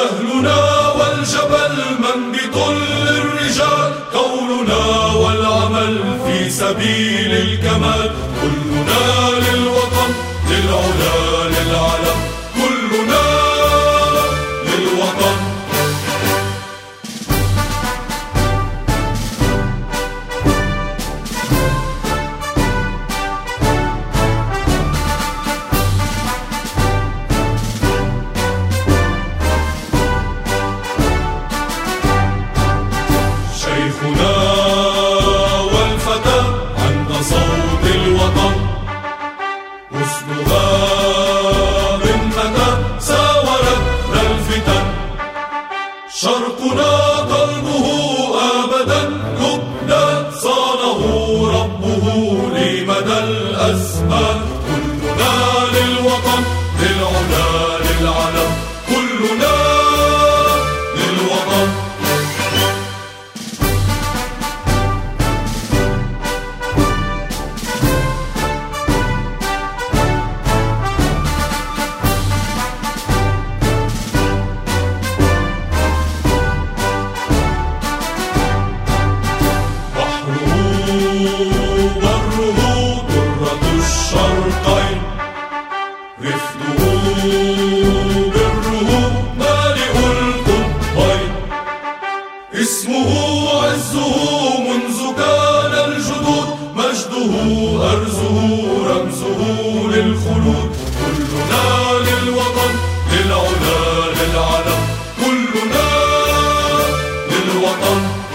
جهلنا والجبل منبط للرجال، كوننا والعمل في سبيل الكمال. كلنا للوطن للعلا للعلم، كلنا للوطن. شيخنا والفتى عند صوت الوطن، حسنها من متى ساورتنا الفتن. شرقنا قلبه أبدا يبدى، صانه ربه لمدى الأزمان. كلنا للوطن للعلا للعلم، كلنا للوطن. بره درة الشرقين، رفده بره مالئ القطبين. اسمه عزه منذ كان الجدود، مجده أرزه رمزه للخلود. كلنا للوطن للعلا للعلم، كلنا للوطن.